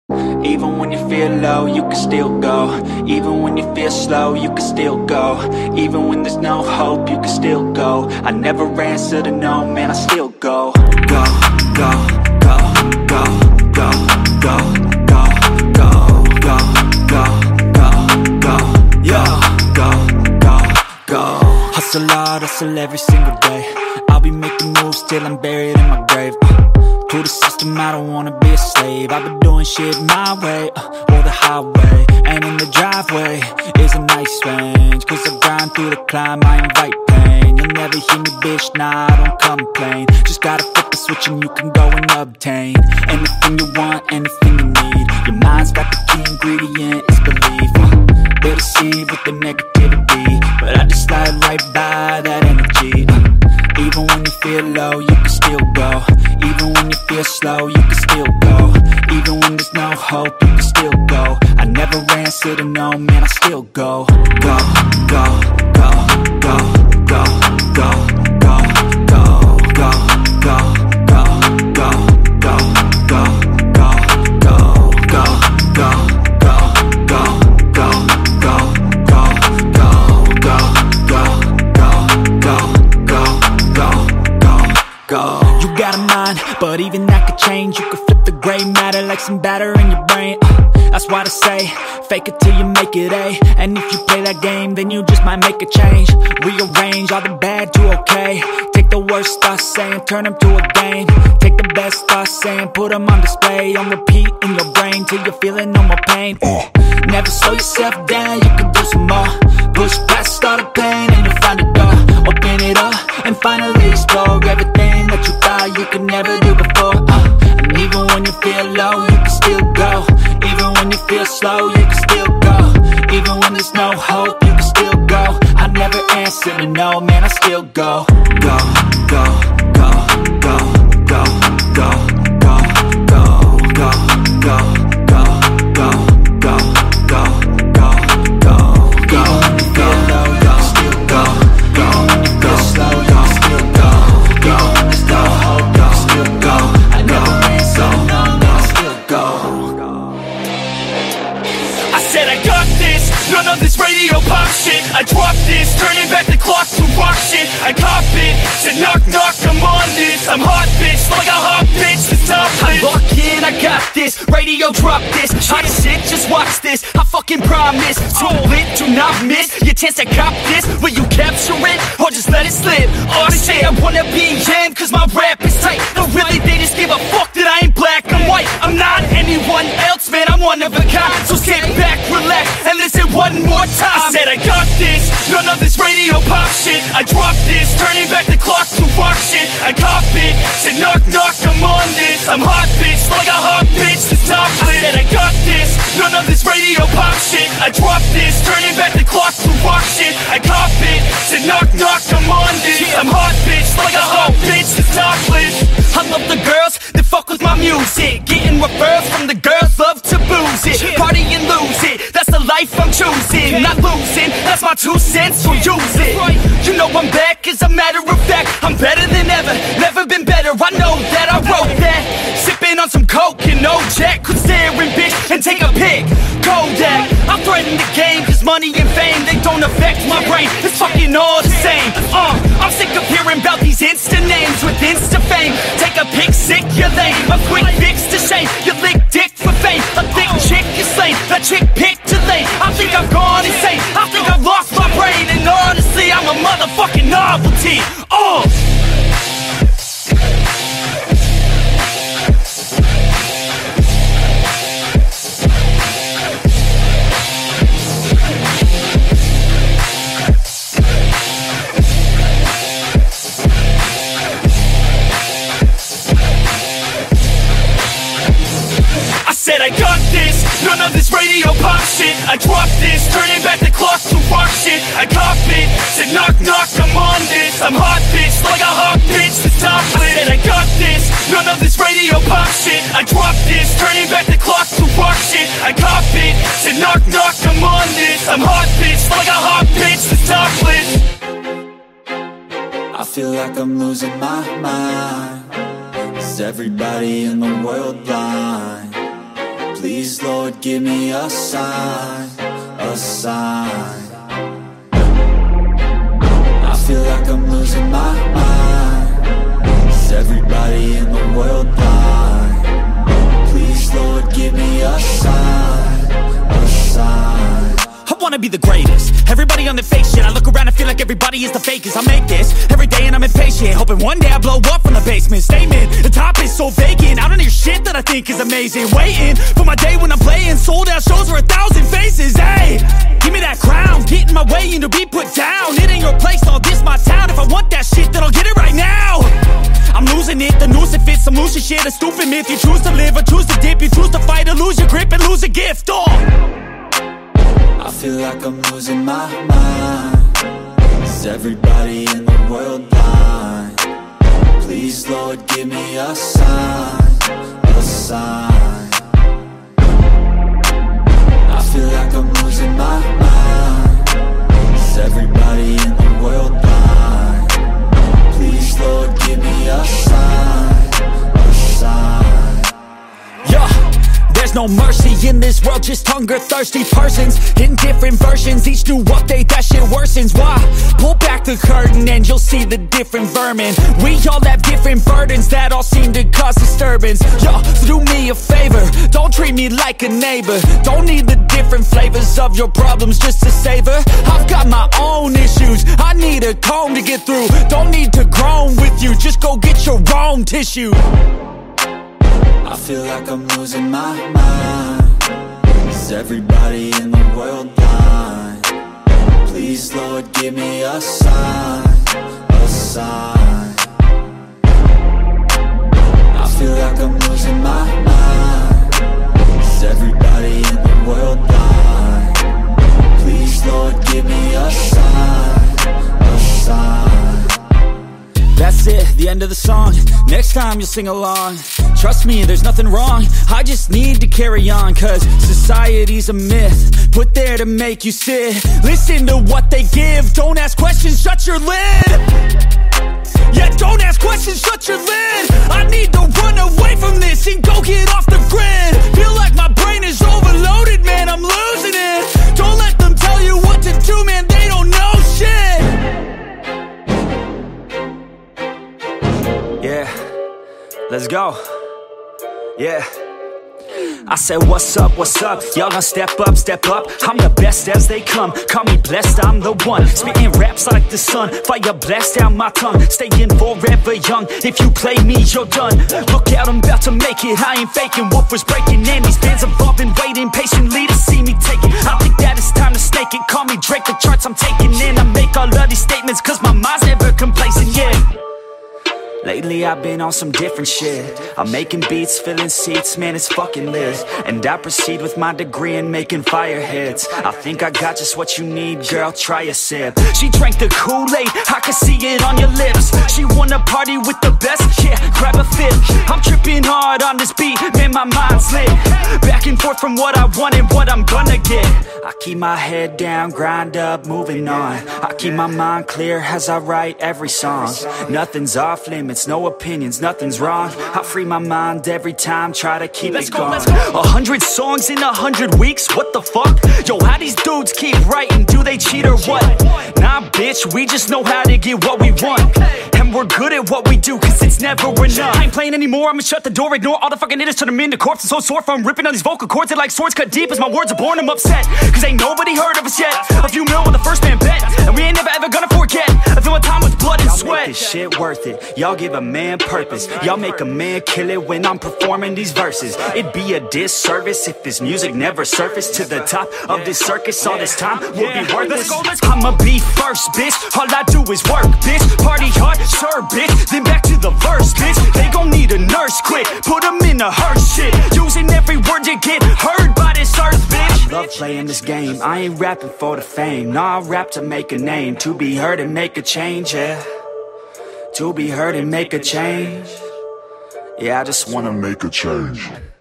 Even when you feel low, you can still go. Even when you feel slow, you can still go. Even when there's no hope, you can still go. I never answer to no, man, I still go. Go, go, go, go, go, go, go, go, go, go, go, go, yo, go, go, go. Hustle hard, hustle every single day. I'll be making moves till I'm buried in my grave. To the system, I don't wanna be a slave. I've been doing shit my way, or the highway. And in the driveway is a nice range. Cause I grind through the climb, I invite pain. You'll never hear me, bitch, nah, I don't complain. Just gotta flip the switch and you can go and obtain anything you want, anything you need. Your mind's got the key ingredient, it's belief. They deceive with the negativity, but I just slide right by that energy. Even when you feel low, you can still go. Even when you feel slow, you can still go. Even when there's no hope, you can still go. I never answer to no, man, I still go. Go, go, go, go, go, go, go, go, go, go, go, go, go, go, go, go, go, go, go, go. You got a mind, but even that could change. You could flip the gray matter like some batter in your brain. That's why they say, fake it till you make it A. And if you play that game, then you just might make a change. Rearrange all the bad to okay. Take the worst thoughts saying, turn them to a game. Take the best thoughts saying, put them on display. On repeat in your brain till you're feeling no more pain. Never slow yourself down, you can do some more. Push past all the pain and you'll find a door. Open it up and finally explore everything that you thought you could never do before. And even when you feel low, you can still go. Even when you feel slow, you can still go. Even when there's no hope, you can still go. I never answer to no, man, I still go. Go, go, go, go, go, go, go, go, go, go, go, go, go, go, go, go, go. Even when you feel low, you can still go. Even when you feel slow, you can still go. Even when there's no hope, you can still go. I never answer to no, man, I still go. I said I got this, none of this radio pop shit. I dropped this, turning back the clock to rock shit. I cop it, said knock knock, I'm on this. I'm hot bitch, like a hot bitch, it's top lit. I lock in, I got this, radio drop this. Hot shit, just watch this, I fucking promise. Too lit, do not miss your chance to cop this. Will you capture it, or just let it slip? Or they say I wanna be in, cause my rap is tight. No really, they just give a fuck that I ain't black and white. I'm not anyone else, man, I'm one of a kind. So sit back, relax, and listen one more time. I said I got this, none of this radio pop shit. I dropped this, turning back the clock to rock shit. I cop it, said knock knock, I'm on this. I'm hot bitch, like a hot bitch, it's top lit. I said I got this, none of this radio pop shit. I dropped this, turning back the clock to rock shit. I cop it, said knock knock, I'm on this. I'm hot bitch, like a hot bitch, it's top lit. I love the girls that fuck with my music, getting referrals from the girls, love to booze it, party and lose it. That's the life I'm choosing, not losing. That's my 2 cents, so use it. You know I'm back, as a matter of fact. I'm better than ever, never been better. I know that, I wrote that. Sipping on some coke and no jack, could stare and bitch and take a pic. Kodak, I threaten the game, cause money and fame, they don't affect my brain. It's fucking all the same. I'm sick of hearing about these Insta names with Insta fame. Take a pic, sick, you're lame. A quick fix to shame, you lick dick for fame. A thick chick is slain, a chick picked to lane. I think I've gone insane, I think I've lost my brain. And honestly, I'm a motherfucking novelty. Said I got this, none of this radio pop shit. I dropped this, turning back the clock to rock shit. I cop it, said knock knock, I'm on this. I'm hot bitch, like a hot bitch, it's top lit. I said I got this, none of this radio pop shit. I dropped this, turning back the clock to rock shit. I cop it, said knock knock, I'm on this. I'm hot bitch, like a hot bitch, it's top lit. I feel like I'm losing my mind. Is everybody in the world blind? Please, Lord, give me a sign, a sign. I feel like I'm losing my mind. Is everybody in the world blind? Please, Lord, give me a sign, a sign. I wanna be the greatest. Everybody on the fake shit. I look around and feel like everybody is the fakest. I make this every day and I'm impatient, hoping one day I blow up from the basement. Statement, the top is so vacant. I don't hear shit that I think is amazing. Waiting for my day when I'm playing sold out shows for 1,000 faces. Hey, give me that crown, get in my way and to be put down. It ain't your place, all this my town. If I want that shit, then I'll get it right now. I'm losing it, the noose it fits. I'm losing shit, a stupid myth. You choose to live or choose to dip. You choose to fight or lose your grip and lose a gift. I feel like I'm losing my mind. Is everybody in the world blind? Please, Lord, give me a sign, a sign. I feel like I'm losing my mind. Is everybody in the world blind? Please, Lord, give me a sign, a sign. Yeah. There's no mercy in this world, just hunger-thirsty persons in different versions. Each new update, that shit worsens. Why? Pull back the curtain and you'll see the different vermin. We all have different burdens that all seem to cause disturbance. Yo, so do me a favor, don't treat me like a neighbor. Don't need the different flavors of your problems just to savor. I've got my own issues, I need a comb to get through. Don't need to groan with you, just go get your own tissue. I feel like I'm losing my mind. Is everybody in the world blind? Please, Lord, give me a sign, a sign. I feel like I'm losing my mind. Is everybody in the world blind? Please, Lord, give me a sign, a sign. That's it, the end of the song. Next time you'll sing along. Trust me, there's nothing wrong. I just need to carry on, cause society's a myth put there to make you sit. Listen to what they give. Don't ask questions, shut your lid. Yeah, don't ask questions, shut your lid. I need to run away from this and go get off the grid. Feel like my brain is overloaded, man, I'm losing it. Don't let them tell you what to do, man, they don't know shit. Yeah, let's go. Yeah, I said what's up, y'all gonna step up, I'm the best as they come, call me blessed, I'm the one, spitting raps like the sun, fire blast down my tongue, staying forever young, if you play me, you're done, look out, I'm about to make it, I ain't faking, woofers breaking, and these fans have all been waiting patiently to see me take it, I think that it's time to snake it, call me Drake, the charts I'm taking in, I make all of these statements, cause my mind's never complacent, yeah. Lately I've been on some different shit. I'm making beats, filling seats, man it's fucking lit. And I proceed with my degree in making fire hits. I think I got just what you need, girl, try a sip. She drank the Kool-Aid, I can see it on your lips. She wanna party with the best, yeah, grab a fit. I'm tripping hard on this beat, man my mind's lit. Back and forth from what I want and what I'm gonna get. I keep my head down, grind up, moving on. I keep my mind clear as I write every song. Nothing's off limits, no opinions, nothing's wrong. I free my mind every time, try to keep it going. 100 songs in 100 weeks, what the fuck? Yo, how these dudes keep writing, do they cheat or what? Nah bitch, we just know how to get what we want. And we're good at what we do, cause it's never enough. I ain't playing anymore, I'ma shut the door, ignore all the fucking hitters, turn them into corpses. So sore from ripping on these vocal cords, they're like swords cut deep as my words are born, I'm upset. Cause ain't nobody heard of us yet. A few mil with the first man bet, and we ain't never ever gonna forget. I feel my time with blood and sweat. Y'all make this shit worth it, y'all give a man purpose. Y'all make a man kill it when I'm performing these verses. It'd be a disservice if this music never surfaced to the top of this circus. All this time will be worthless. I'ma be first, bitch, all I do is work, bitch. Party hard, sure, bitch, then back to the verse, bitch. They gon' need a nurse quick, put them in a hearse shit. Using every word to get heard by this earth, bitch. I love playing this game, I ain't rapping for the fame. Nah, I rap to make a name, to be heard and make a change, yeah. To be heard and make a change. Yeah, I just wanna make a change.